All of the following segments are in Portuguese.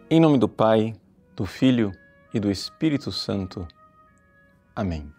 Em nome do Pai, do Filho e do Espírito Santo. Amém.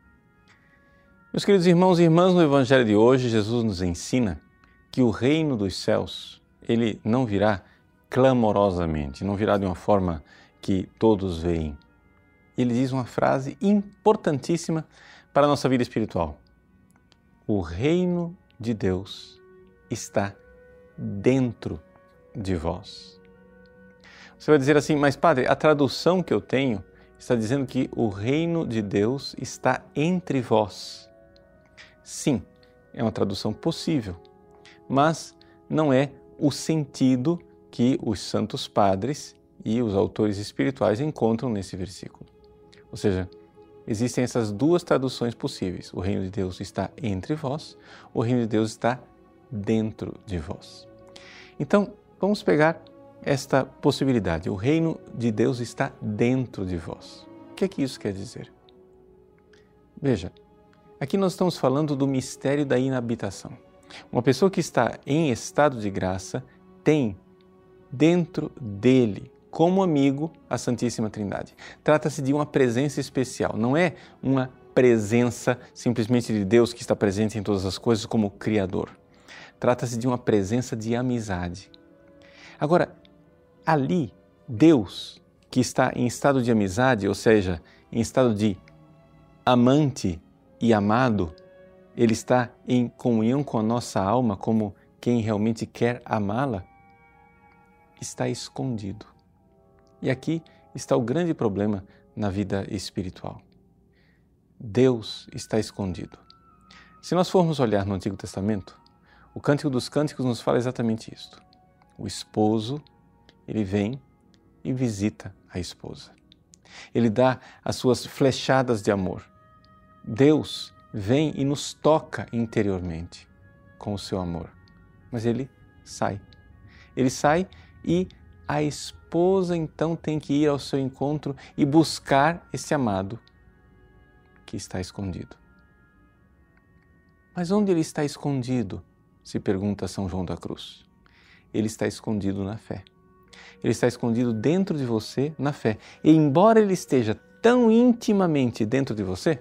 Meus queridos irmãos e irmãs, no Evangelho de hoje, Jesus nos ensina que o reino dos céus, ele não virá clamorosamente, não virá de uma forma que todos veem. Ele diz uma frase importantíssima para a nossa vida espiritual. O reino de Deus está dentro de vós. Você vai dizer assim, mas padre, a tradução que eu tenho está dizendo que o reino de Deus está entre vós. Sim, é uma tradução possível, mas não é o sentido que os santos padres e os autores espirituais encontram nesse versículo. Ou seja, existem essas duas traduções possíveis. O reino de Deus está entre vós, o reino de Deus está dentro de vós. Então, vamos pegar esta possibilidade. O reino de Deus está dentro de vós. O que é que isso quer dizer? Veja, aqui nós estamos falando do mistério da inabitação. Uma pessoa que está em estado de graça tem dentro dele, como amigo, a Santíssima Trindade. Trata-se de uma presença especial, não é uma presença simplesmente de Deus que está presente em todas as coisas como Criador. Trata-se de uma presença de amizade. Agora, ali, Deus, que está em estado de amizade, ou seja, em estado de amante e amado, Ele está em comunhão com a nossa alma como quem realmente quer amá-la, está escondido. E aqui está o grande problema na vida espiritual. Deus está escondido. Se nós formos olhar no Antigo Testamento, o Cântico dos Cânticos nos fala exatamente isto. O esposo, ele vem e visita a esposa. Ele dá as suas flechadas de amor. Deus vem e nos toca interiormente com o seu amor. Mas ele sai. Ele sai e a esposa então tem que ir ao seu encontro e buscar esse amado que está escondido. Mas onde ele está escondido? Se pergunta São João da Cruz. Ele está escondido na fé. Ele está escondido dentro de você na fé. E embora ele esteja tão intimamente dentro de você,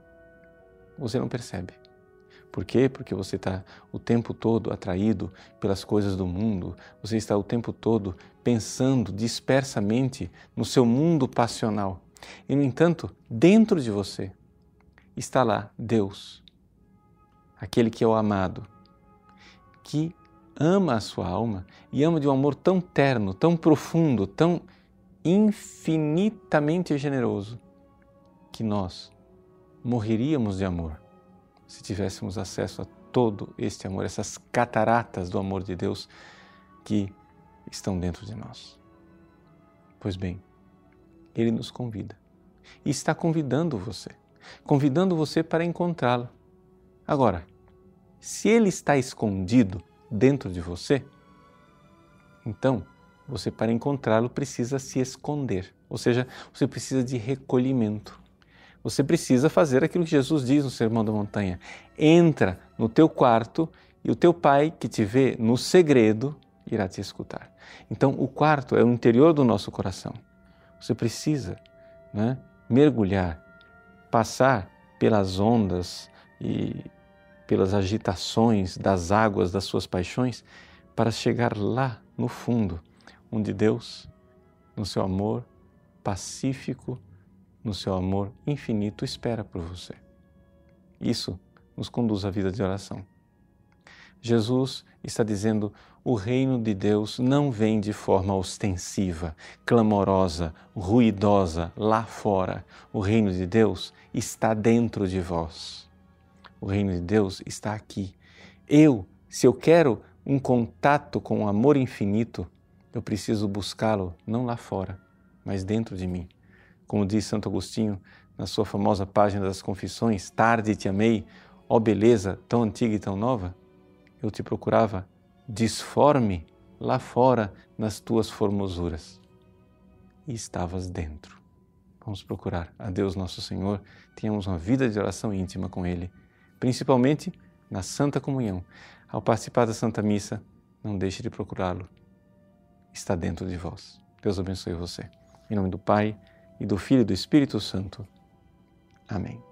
você não percebe. Por quê? Porque você está o tempo todo atraído pelas coisas do mundo, você está o tempo todo pensando dispersamente no seu mundo passional. E, no entanto, dentro de você está lá Deus, aquele que é o amado, que ama a sua alma e ama de um amor tão terno, tão profundo, tão infinitamente generoso, que nós morreríamos de amor se tivéssemos acesso a todo este amor, essas cataratas do amor de Deus que estão dentro de nós. Pois bem, Ele nos convida e está convidando você para encontrá-lo. Agora, se Ele está escondido dentro de você, então você, para encontrá-lo, precisa se esconder, ou seja, você precisa de recolhimento. Você precisa fazer aquilo que Jesus diz no Sermão da Montanha. Entra no teu quarto e o teu Pai, que te vê no segredo, irá te escutar. Então, o quarto é o interior do nosso coração. Você precisa, mergulhar, passar pelas ondas e pelas agitações das águas das suas paixões para chegar lá no fundo, onde Deus, no seu amor pacífico, no seu amor infinito, espera por você. Isso nos conduz à vida de oração. Jesus está dizendo: o reino de Deus não vem de forma ostensiva, clamorosa, ruidosa lá fora. O reino de Deus está dentro de vós. O reino de Deus está aqui. Se eu quero um contato com o amor infinito, eu preciso buscá-lo não lá fora, mas dentro de mim. Como diz Santo Agostinho na sua famosa página das Confissões: tarde te amei, ó beleza tão antiga e tão nova. Eu te procurava disforme lá fora nas tuas formosuras. E estavas dentro. Vamos procurar a Deus Nosso Senhor, tenhamos uma vida de oração íntima com Ele, principalmente na Santa Comunhão. Ao participar da Santa Missa, não deixe de procurá-lo. Está dentro de vós. Deus abençoe você. Em nome do Pai, e do Filho e do Espírito Santo. Amém.